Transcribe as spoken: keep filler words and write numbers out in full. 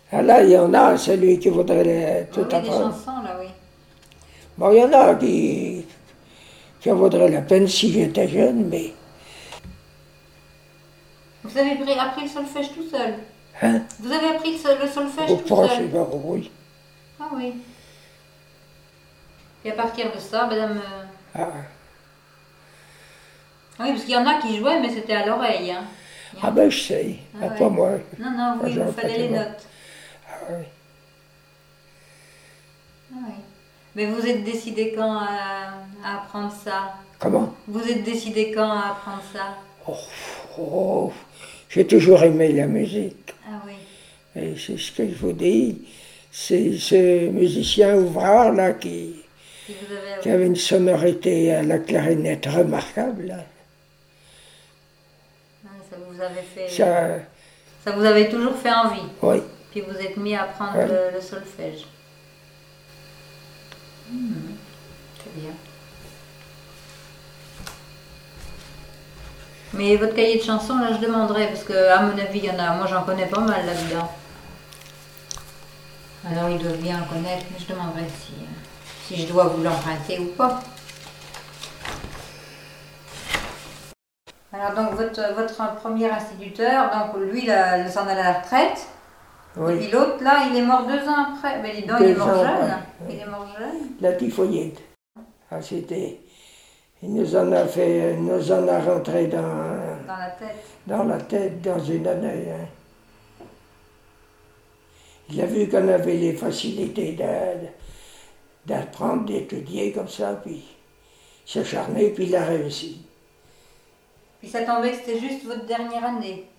Ah là, il y en a, celui qui voudrait les, tout oui, apprendre. des chansons, là, oui. Bon, il y en a qui, qui en voudraient la peine si j'étais jeune, mais... Vous avez appris, appris le solfège tout seul? Hein? Vous avez appris le, sol- le solfège Au tout proche, seul? ben, oui. Ah oui. Et à partir de ça, madame... euh, Ah, Oui, parce qu'il y en a qui jouaient, mais c'était à l'oreille. Hein. ah ben, je sais, Ah ah, ouais. pas moi. Non, non, Moi, oui, j'aurais il pas fallait été les bon. notes. Ah, oui. Ah oui. Mais vous êtes décidé quand à, à apprendre ça? Comment? Vous êtes décidé quand à apprendre ça? Oh, oh, j'ai toujours aimé la musique. Ah oui. Et c'est ce que je vous dis. C'est ce musicien ouvrard là qui, Si vous avez... qui avait une sonorité à la clarinette remarquable. Là. Ah, ça vous avait fait... Ça, Ça vous avait toujours fait envie. oui. Puis vous êtes mis à apprendre Ouais. le, le solfège. Hmm, c'est bien. Mais votre cahier de chansons, là, je demanderais, parce que à mon avis, il y en a. Moi, j'en connais pas mal là-dedans. Alors, ils doivent bien en connaître, mais je demanderai si, euh, si je dois vous l'emprunter ou pas. Alors, donc, votre, votre premier instituteur, donc lui, là, il s'en allait à la retraite. Oui. Et puis l'autre, là, il est mort deux ans après. Mais dis donc, il est Deux mort ans, jeune. ouais. Il est mort jeune. La typhoïde. Ah, c'était. Il nous en a fait, il nous en a rentré dans, Dans la tête. dans la tête dans une année. Hein. Il a vu qu'on avait les facilités de- d'apprendre, d'étudier comme ça, puis il s'est acharné, puis il a réussi. Puis ça tombait que c'était juste votre dernière année.